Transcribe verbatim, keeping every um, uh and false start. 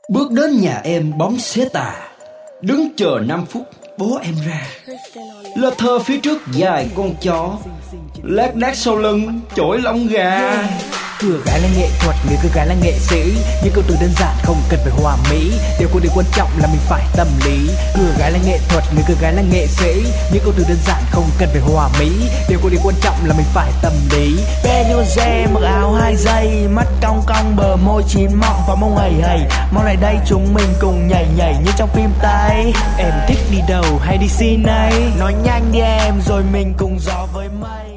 Bước đến nhà em bóng xế tà, đứng chờ năm phút bố em ra. Lơ thơ phía trước dài con chó, lác đác sau lưng chổi lông gà. Cửa gái là nghệ thuật, người cứ gái là nghệ sĩ. Những câu từ đơn giản không cần phải hòa mỹ. Điều cô điều quan trọng là mình phải tâm lý. Cửa gái là nghệ thuật, người cứ gái là nghệ sĩ. Những câu từ đơn giản không cần phải hòa mỹ. Điều cô điều quan trọng là mình phải tâm lý. Beyoncé mặc áo hai giây, mắt cong cong bờ môi chín mọng và mông hầy hầy. Mau lại đây chúng mình cùng nhảy nhảy như trong phim Tây. Em thích đi đầu hay đi xin ấy? Nói nhanh đi em rồi mình cùng gió với mây.